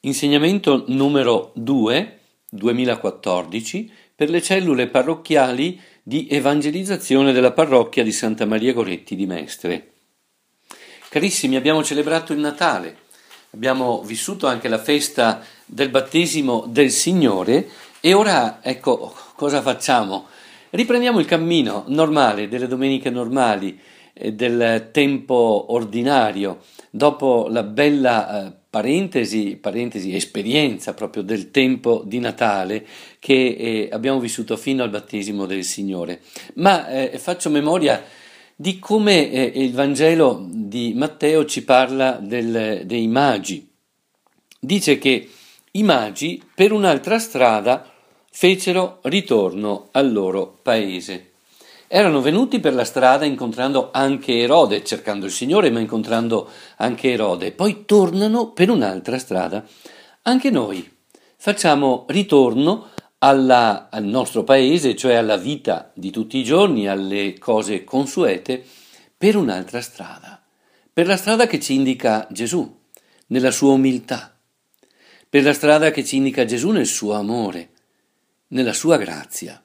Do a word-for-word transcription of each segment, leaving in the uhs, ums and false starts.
Insegnamento numero due, duemilaquattordici, per le cellule parrocchiali di evangelizzazione della parrocchia di Santa Maria Goretti di Mestre. Carissimi, abbiamo celebrato il Natale, abbiamo vissuto anche la festa del battesimo del Signore e ora, ecco, cosa facciamo? Riprendiamo il cammino normale delle domeniche normali, eh, del tempo ordinario, dopo la bella eh, parentesi, parentesi, esperienza proprio del tempo di Natale che eh, abbiamo vissuto fino al battesimo del Signore. Ma eh, faccio memoria di come eh, il Vangelo di Matteo ci parla del, dei magi. Dice che i magi per un'altra strada fecero ritorno al loro paese. Erano venuti per la strada incontrando anche Erode, cercando il Signore, ma incontrando anche Erode. Poi tornano per un'altra strada. Anche noi facciamo ritorno alla, al nostro paese, cioè alla vita di tutti i giorni, alle cose consuete, per un'altra strada. Per la strada che ci indica Gesù, nella sua umiltà. Per la strada che ci indica Gesù nel suo amore, nella sua grazia.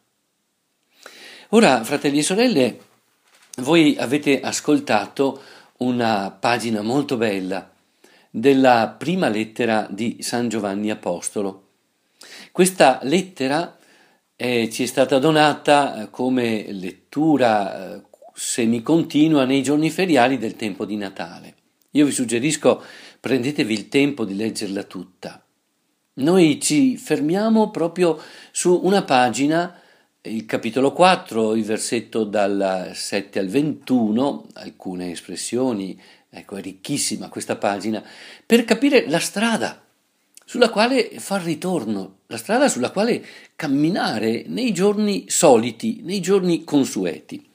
Ora, fratelli e sorelle, voi avete ascoltato una pagina molto bella della prima lettera di San Giovanni Apostolo. Questa lettera eh, ci è stata donata eh, come lettura eh, semicontinua nei giorni feriali del tempo di Natale. Io vi suggerisco, prendetevi il tempo di leggerla tutta. Noi ci fermiamo proprio su una pagina, il capitolo quattro, il versetto dal sette al ventuno, alcune espressioni, ecco, è ricchissima questa pagina, per capire la strada sulla quale far ritorno, la strada sulla quale camminare nei giorni soliti, nei giorni consueti.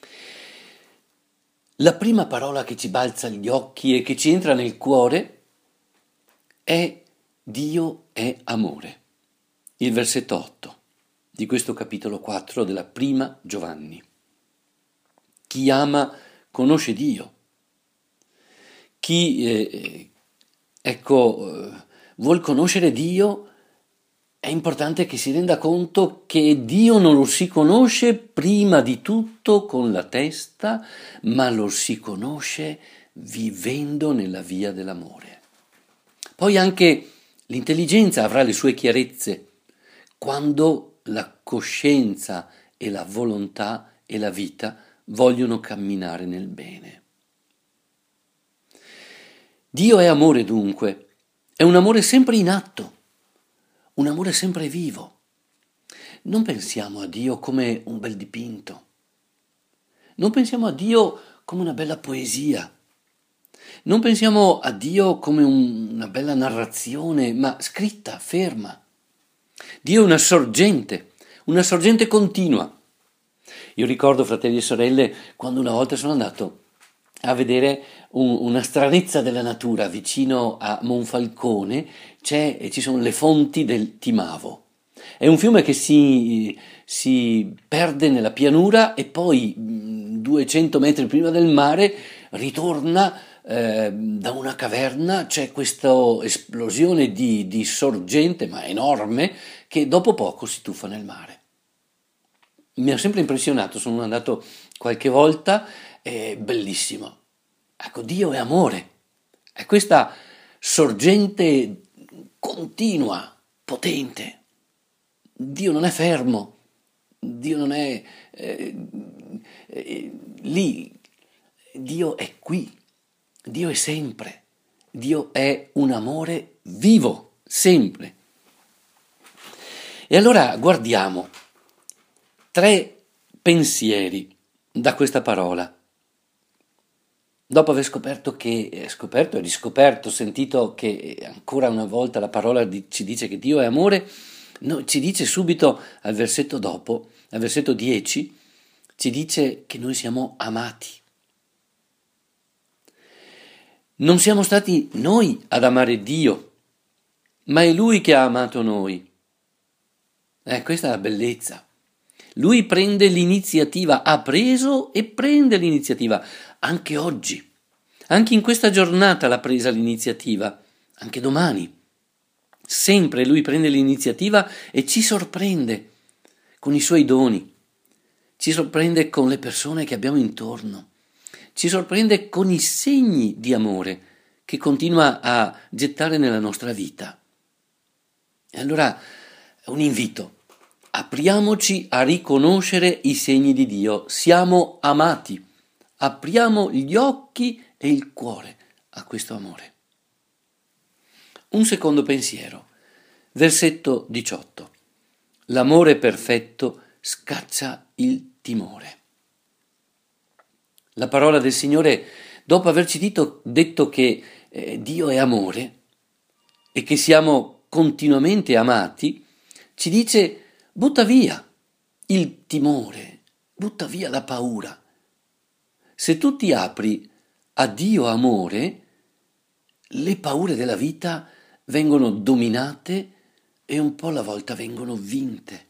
La prima parola che ci balza agli occhi e che ci entra nel cuore è Dio è amore. Il versetto otto. Di questo capitolo quattro della prima Giovanni. Chi ama conosce Dio. Chi, eh, ecco, eh, vuol conoscere Dio, è importante che si renda conto che Dio non lo si conosce prima di tutto con la testa, ma lo si conosce vivendo nella via dell'amore. Poi anche l'intelligenza avrà le sue chiarezze quando la coscienza e la volontà e la vita vogliono camminare nel bene. Dio è amore dunque, è un amore sempre in atto, un amore sempre vivo. Non pensiamo a Dio come un bel dipinto, non pensiamo a Dio come una bella poesia, non pensiamo a Dio come un, una bella narrazione, ma scritta, ferma. Dio è una sorgente, una sorgente continua. Io ricordo, fratelli e sorelle, quando una volta sono andato a vedere un, una stranezza della natura vicino a Monfalcone, c'è, ci sono le fonti del Timavo. È un fiume che si, si perde nella pianura e poi duecento metri prima del mare ritorna eh, da una caverna, c'è questa esplosione di, di sorgente, ma enorme, che dopo poco si tuffa nel mare. Mi ha sempre impressionato, sono andato qualche volta, è bellissimo. Ecco, Dio è amore, è questa sorgente continua, potente. Dio non è fermo, Dio non è eh, eh, lì, Dio è qui, Dio è sempre, Dio è un amore vivo, sempre. E allora guardiamo tre pensieri da questa parola. Dopo aver scoperto che, scoperto e riscoperto, sentito che ancora una volta la parola di, ci dice che Dio è amore, no, ci dice subito al versetto dopo, al versetto dieci, ci dice che noi siamo amati. Non siamo stati noi ad amare Dio, ma è Lui che ha amato noi. Eh, questa è la bellezza. Lui prende l'iniziativa, ha preso e prende l'iniziativa. Anche oggi, anche in questa giornata l'ha presa l'iniziativa, anche domani. Sempre Lui prende l'iniziativa e ci sorprende con i Suoi doni, ci sorprende con le persone che abbiamo intorno, ci sorprende con i segni di amore che continua a gettare nella nostra vita. E allora un invito: apriamoci a riconoscere i segni di Dio, siamo amati, apriamo gli occhi e il cuore a questo amore. Un secondo pensiero, versetto diciotto. L'amore perfetto scaccia il timore. La parola del Signore, dopo averci dito, detto che eh, Dio è amore e che siamo continuamente amati, ci dice: butta via il timore, butta via la paura. Se tu ti apri a Dio amore, le paure della vita vengono dominate e un po' alla volta vengono vinte.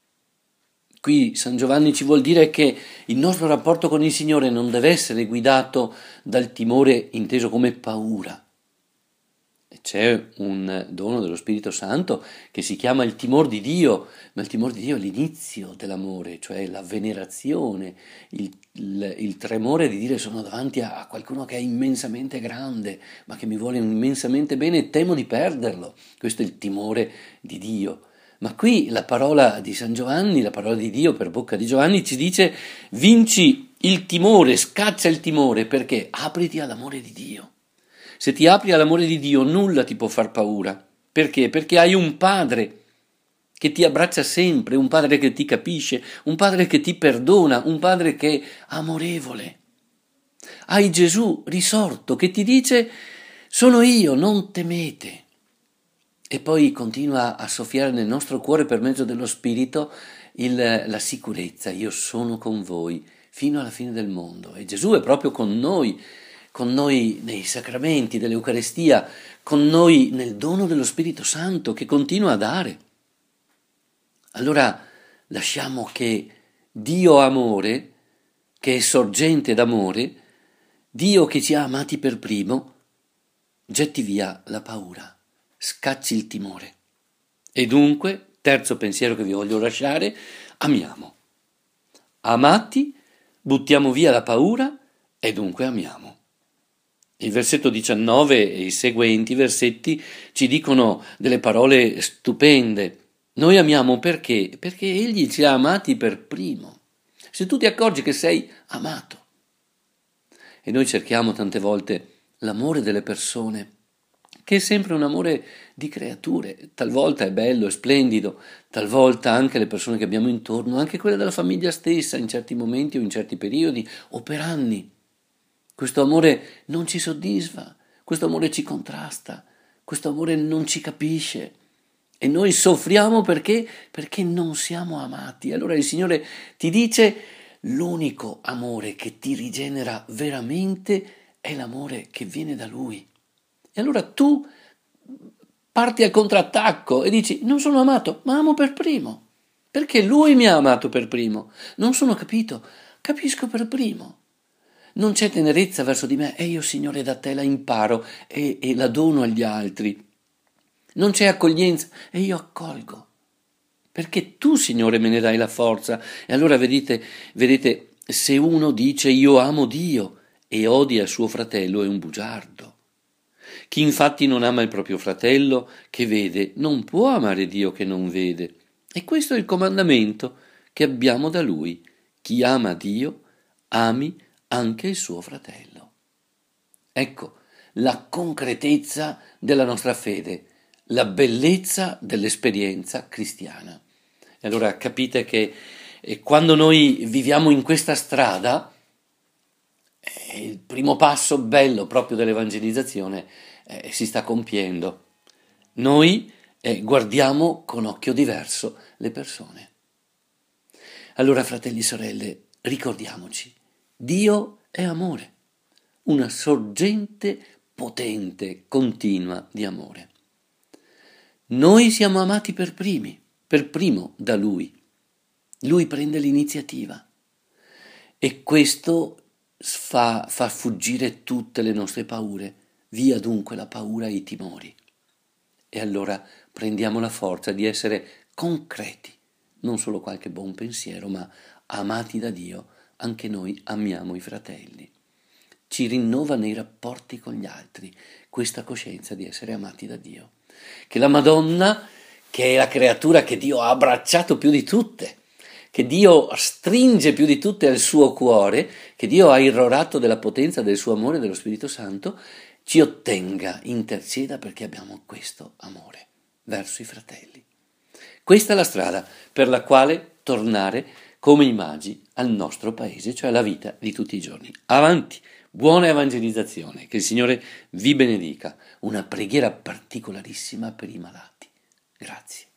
Qui San Giovanni ci vuol dire che il nostro rapporto con il Signore non deve essere guidato dal timore inteso come paura. E c'è un dono dello Spirito Santo che si chiama il timore di Dio, ma il timore di Dio è l'inizio dell'amore, cioè la venerazione, il, il, il tremore di dire sono davanti a, a qualcuno che è immensamente grande, ma che mi vuole immensamente bene e temo di perderlo. Questo è il timore di Dio. Ma qui la parola di San Giovanni, la parola di Dio per bocca di Giovanni ci dice: vinci il timore, scaccia il timore, perché apriti all'amore di Dio. Se ti apri all'amore di Dio, nulla ti può far paura. Perché? Perché hai un padre che ti abbraccia sempre, un padre che ti capisce, un padre che ti perdona, un padre che è amorevole. Hai Gesù risorto che ti dice: sono io, non temete. E poi continua a soffiare nel nostro cuore per mezzo dello Spirito il, la sicurezza: io sono con voi fino alla fine del mondo. E Gesù è proprio con noi, con noi nei sacramenti dell'Eucarestia, con noi nel dono dello Spirito Santo che continua a dare. Allora lasciamo che Dio amore, che è sorgente d'amore, Dio che ci ha amati per primo, getti via la paura, scacci il timore. E dunque, terzo pensiero che vi voglio lasciare, amiamo. Amati, buttiamo via la paura e dunque amiamo. Il versetto diciannove e i seguenti versetti ci dicono delle parole stupende. Noi amiamo perché? Perché Egli ci ha amati per primo. Se tu ti accorgi che sei amato, e noi cerchiamo tante volte l'amore delle persone, che è sempre un amore di creature, talvolta è bello, è splendido, talvolta anche le persone che abbiamo intorno, anche quelle della famiglia stessa, in certi momenti o in certi periodi o per anni. Questo amore non ci soddisfa, questo amore ci contrasta, questo amore non ci capisce e noi soffriamo perché? Perché non siamo amati. Allora il Signore ti dice: l'unico amore che ti rigenera veramente è l'amore che viene da Lui. E allora tu parti al contrattacco e dici: non sono amato, ma amo per primo, perché Lui mi ha amato per primo. Non sono capito, capisco per primo. Non c'è tenerezza verso di me e io, Signore, da te la imparo e, e la dono agli altri. Non c'è accoglienza e io accolgo, perché tu, Signore, me ne dai la forza. E allora vedete, vedete, se uno dice io amo Dio e odia il suo fratello è un bugiardo. Chi infatti non ama il proprio fratello che vede non può amare Dio che non vede. E questo è il comandamento che abbiamo da Lui: chi ama Dio ami anche il suo fratello. Ecco la concretezza della nostra fede, la bellezza dell'esperienza cristiana. E allora capite che eh, quando noi viviamo in questa strada, eh, il primo passo bello proprio dell'evangelizzazione eh, si sta compiendo. Noi eh, guardiamo con occhio diverso le persone. Allora, fratelli e sorelle, ricordiamoci: Dio è amore, una sorgente potente, continua di amore. Noi siamo amati per primi, per primo da Lui. Lui prende l'iniziativa e questo fa, fa fuggire tutte le nostre paure. Via dunque la paura e i timori. E allora prendiamo la forza di essere concreti, non solo qualche buon pensiero, ma amati da Dio, anche noi amiamo i fratelli. Ci rinnova nei rapporti con gli altri questa coscienza di essere amati da Dio. Che la Madonna, che è la creatura che Dio ha abbracciato più di tutte, che Dio stringe più di tutte al suo cuore, che Dio ha irrorato della potenza del suo amore e dello Spirito Santo, ci ottenga, interceda perché abbiamo questo amore verso i fratelli. Questa è la strada per la quale tornare come i magi al nostro paese, cioè alla vita di tutti i giorni. Avanti, buona evangelizzazione, che il Signore vi benedica. Una preghiera particolarissima per i malati. Grazie.